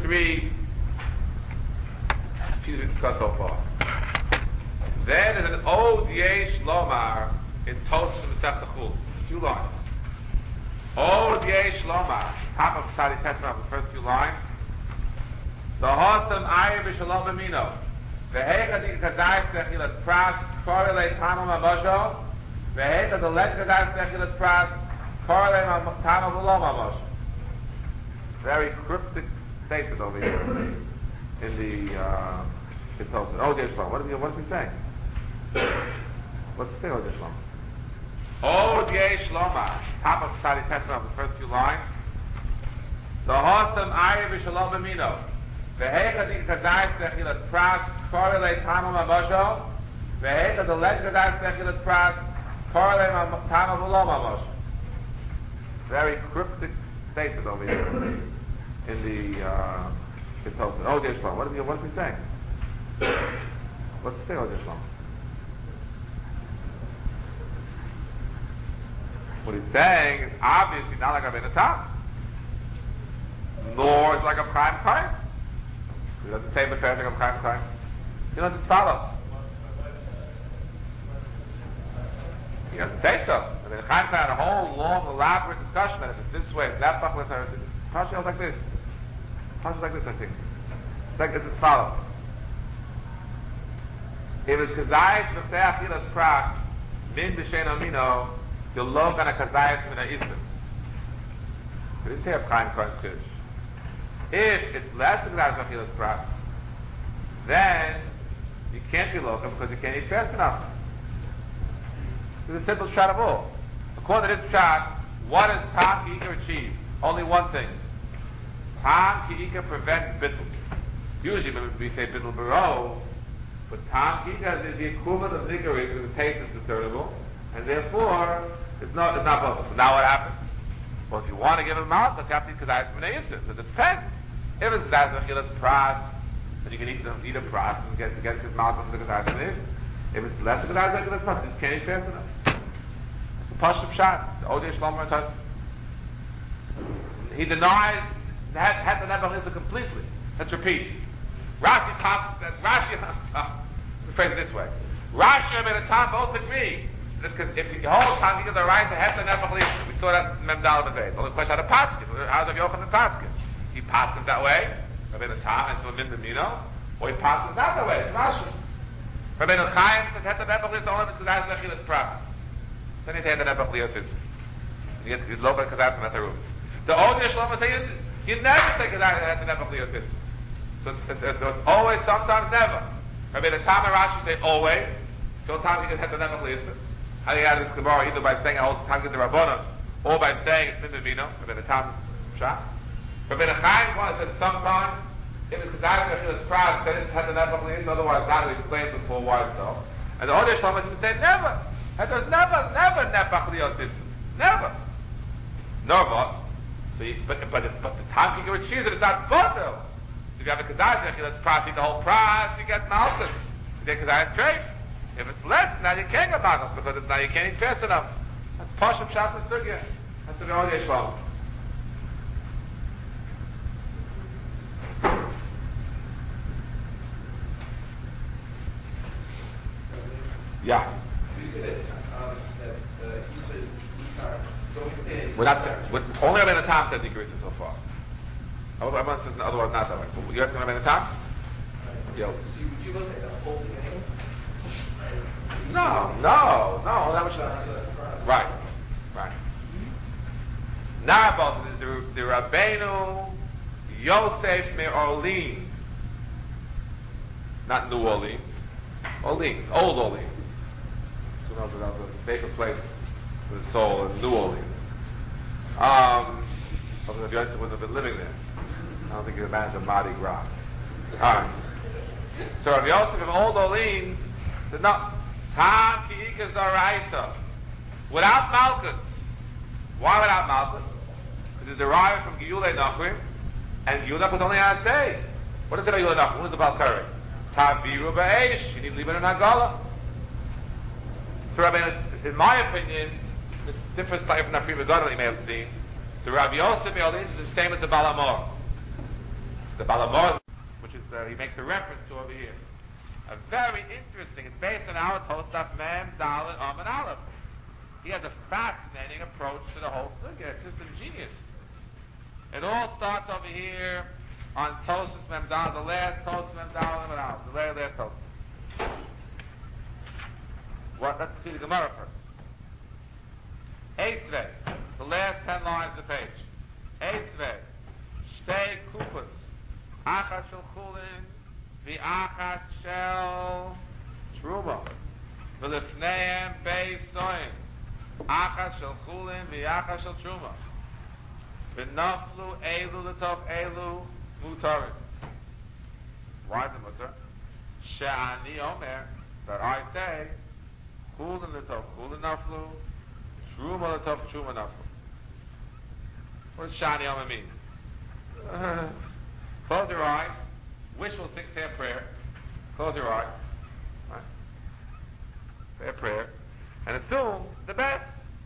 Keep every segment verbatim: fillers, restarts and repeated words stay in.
three pieces we discussed so far. Then there's an Od Yesh Lomar in Tosfos Masechta Chulin. A few lines. Od Yesh Lomar, top of Sadi Tetzma, the first few lines. The Hosam Ayin B'Shalom B'Mino. The Heicha Di Kazayis Nechilas Pras, Korele Tano Mamosho. The Heicha the Let Kazayis Nechilas Pras, Korele Tano V'Lo Mamosho. Very cryptic statement over here in the uh, in Tosfos. Oh, Yesh Lomar. What is he, what is he saying? What's the thing, Od Yesh Lomar? Od Yesh Lomar, top of Sadi Tetzma, the first few lines. The Hosam Ayin B'Shalom B'Mino. The Heicha Di Kazayis Nechilas Pras, Korele Tano Mamosho. The Heicha the Let Kazayis Nechilas Pras, Korele Tano V'Lo Mamosho. Very cryptic statement over here in the uh, in Tosfos. Oh, Yesh Lomar. What is he, what is he saying? What's the thing, Od Yesh Lomar? What he's saying is obviously not like a Benatam, nor is like a prime time. He doesn't say B'Feresh like a prime time. He doesn't follow. He doesn't say so. I mean, Chaim had a whole long, elaborate discussion, and if it's this way, it's that way, it's partially like this. Partially like this, I think. It's like this is follows. If it's Kazayis B'Fei Achilas Prak, Min B'Shein Amino, the log on a Kazayis Min Ha'Issim. He didn't say a prime Kohen Kiddush. If it's less than Kazayis Achilas Prak, then you can't be local because you can't eat fast enough. It's a simple shot of all. According to this shot, what does Tam Ki'ika achieve? Only one thing. Tam Ki'ika prevents bittul. Usually when we say bittul baro, but Tam Ki'ika is the equivalent of nigaris, so the taste is discernible, and therefore it's not it's not possible. So now what happens? Well, if you want to give him out, you have to eat Kazayis Min Ha'Issim. So it depends. If it's Kazayis Achilas Pras, then you can eat, eat a pras and get, get his mouth from the Kazayis Min Ha'Issim. If it's less than Kazayis Achilas Pras, you just can't eat fast enough. It's a Pashut Pshat. The Od Yesh Lomar Tosfos. He denies had had the Nebuch Issa completely. Let's repeat. Rashi talks that Rashi. Uh, let's phrase it this way. Rashi and Benatam both agree that if the whole time he does a right to have the Nebuch Issa, we saw that in Memdal B'Beis. Only question how to paskin. How does Yochanan paskin? He paskins that way. Rabbeinu Tam and so Min B'Mino, or he paskins not that way. It's Rashi. Rabbeinu Chaim says had the Nebuch Issa only because that's Nechilas Pras. Then he had the Nebuch Issa. He gets the local Kazayis Min Ha'Tarus. The Od Yesh Lomar says you never take it out of the Nebuch Issa. So it's, it's, it's, it's always, sometimes never. Rabbeinu Tam and Rashi say always. Sometimes he can have the Nebuch Issa. How do you add this Gemara either by saying I hold the Tanggid the Rabbanon, or by saying it's Min B'Mino. Rabbeinu Tam is Shah. Rabbeinu Chaim one says sometimes if it's Kazayis Achilas Pras, then it's had the Nebuch Issa. Otherwise, not we explained before why so. And the Od Yesh Lomar say never. And there's never, never Nebuch Issa. Never. Nervous. So you, but but it, but the time you can achieve it is not bottle. If you have a Kazayis Achilas Pras, eat the whole Pras, you get malchus. You get Kazayis treif. If it's less, now you can't get malchus because it's now you can't eat fast enough. That's Pashut Pshat Sugya. That's the Od Yesh Lomar. Yeah. You say that, um, that uh, Yisra is Ikar. We're not, with, only Rabbeinu Tam said decrease so far. Everyone says otherwise not that way. So you have to Rabbeinu Tam? Yo. So you, would you look at the whole thing anyway? No, no, no. That was right, right. Now, both is the, the Rabbeinu Yosef Me Orleans, not New Orleans, Orleans, Old Orleans. So that was a safer place for the soul in New Orleans. Um, if you wouldn't have been living there, I don't think you could manage a Mardi Gras. All right. So Rabbi Yosef of Old Orleans did not. Tam Ki'ika Zaraisa. Without Malchus. Why without Malchus? Because it's derived from Giyulei Nachrim, and Giyulei was only Asay. What is it about Giyulei Nachrim? What is the Balkari? Taviru Ba'esh. You need to leave it in Agala. So Rabbi, in my opinion, this differs slightly from the Pri Megadim that you may have seen. The Rabbi Yosef Orleans is the same as the Balamor. the Balamor, which is uh, he makes a reference to over here. A very interesting. It's based on our Tosaf Mem Dalet Am and Aleph. He has a fascinating approach to the whole sugya. It's just ingenious. It all starts over here on Tosaf Mem Dalet, the last Tosaf Mem Dalet Am and Aleph, the very last Tosaf. What? Let's see the Gemara first. Eitzvei, the last ten lines of the page. Eitzvei, Shtei Kupas, Achas Shel Chulin, V'Achas Shel Truma, V'Lifneim Beis Soim, Achas Shel Chulin, V'Achas Shel Truma, V'Naflu Elu L'Tov Elu Mutarin. Why is it mutar? She'ani Omer, that I say, Chulin L'Tov Chulin Naflu, Truma L'Tov Truma Naflu. What does Shani Omer mean? Uh, close your eyes. Wishful think, say a prayer. Close your eyes. Right? Say a prayer. And assume the best.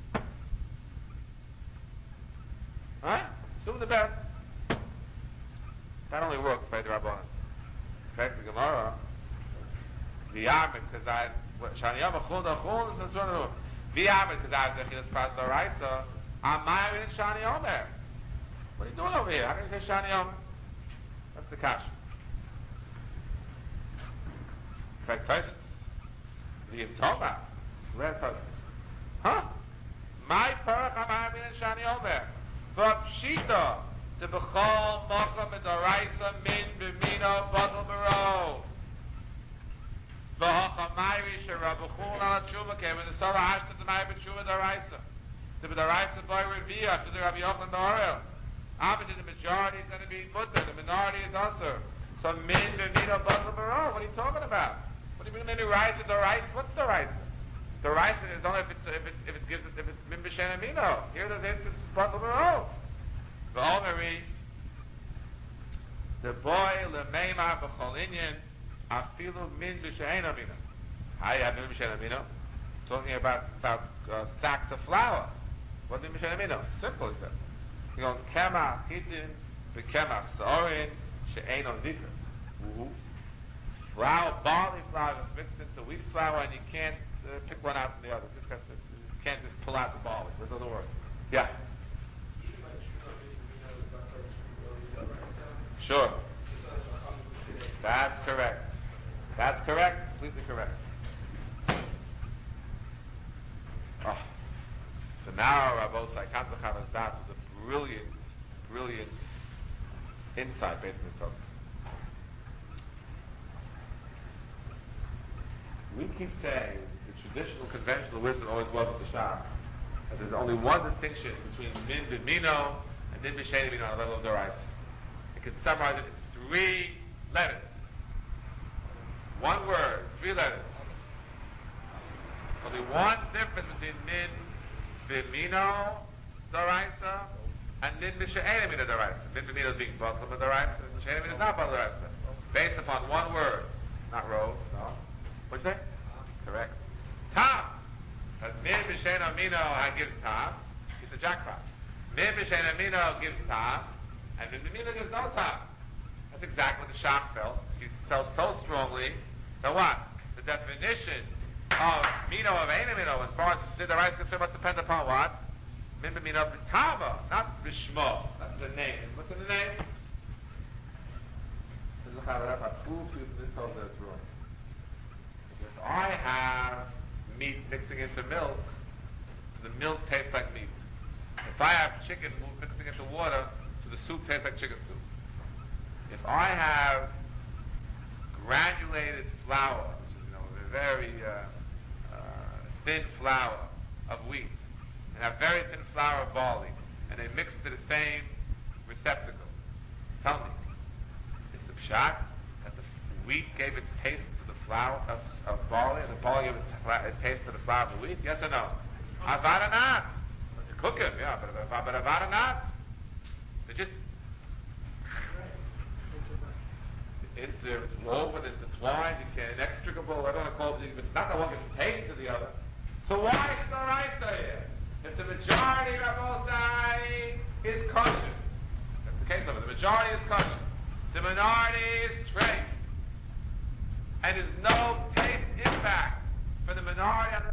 Right? Assume the best. That only works by the Rabbanan. In fact, the Gemara, the Yamid, because I, Shani Omer, Chul Da Chul, and so on. The Yamid, because I have the Chilas Pras V'Araisa, I'm Mayim in Shani Omer. What are you doing over here? How can you say Shani Omer? That's the kasha. In fact, first, the Yimtoma, where's Tosfos? Huh? My Parach Amayim in Shani Omer. V'Pshita, to B'chol Mocha M'Doraisa Min B'Mino B'Dol B'Ro. V'Hochamayri Sh'Rabachul Ala Tshuva came in the Sora Hashta T'Mayim B'Tshuva Doraisa. To B'Doraisa Boy Reviyah, to the Rabbi Yochanan D'Orel. Obviously, the majority is going to be mutter. The minority is also. So, min b'mino b'dol b'ro. What are you talking about? What do you mean maybe rice or the rice? What's the rice? The rice is only if it's if it if it gives if it's min b'shen amino. Here the this is b'dol b'ro. The Omeri, the boy lemeima b'chol inyan afilu min b'shen amino. How you have min b'shen amino? Talking about about uh, sacks of flour. What min b'shen amino? Simple, he said. You go kemach hitin, bekemach saorin, she'ein on dikr. Flour, barley flour is mixed into wheat flour, and you can't uh, pick one out from the other. Just got to, you can't just pull out the barley. That doesn't work. Yeah. Sure. That's correct. That's correct. Completely correct. Oh. So now Rabosai Kantachav has that with a brilliant, brilliant insight based on the Tosfos. We keep saying the traditional, conventional wisdom always was with the Shah, that there's only one distinction between min b'mino and min b'shen amino on the level of Doraisa. It can summarize it in three letters. One word, three letters. Only one difference between min b'mino Doraisa and min b'shen amino Doraisa. Min b'mino is being bottled by Doraisa, and b'shen amino is not bottled by Doraisa. Based upon one word, not row, no. What'd you say? Correct. Tam. As min b'shen amino gives tam, it's a jackpot. Min b'shen amino gives tam, and min b'mino gives no tam. That's exactly what the Shach felt. He felt so strongly that what? The definition of mino of ein amino, as far as the Doraisa is concerned, must depend upon what? Min b'mino b'tama, not b'shmo. That's the name. What's in the name? This is how I prove to you this whole that's wrong. If I have meat mixing into milk, the milk tastes like meat. If I have chicken mixing into water, so the soup tastes like chicken soup. If I have granulated flour, which is, you know, a very uh, uh, thin flour of wheat, and have very thin flour of barley, and they mix to the same receptacle, tell me, is the pshat that the wheat gave its taste to the flour of, of barley, and the barley gave its, its taste to the flour of the wheat? Yes or no? Avada not. To cook them, yeah, but, but, but avada not. They just interwoven, intertwined, you can't, inextricable, I don't want to call it, but it's not that one gives taste to the other. So why is the Doraisa here? If the majority of Rabosai is kosher, that's the case of it, the majority is kosher. the minority's trace. And there's no taste impact for the minority on the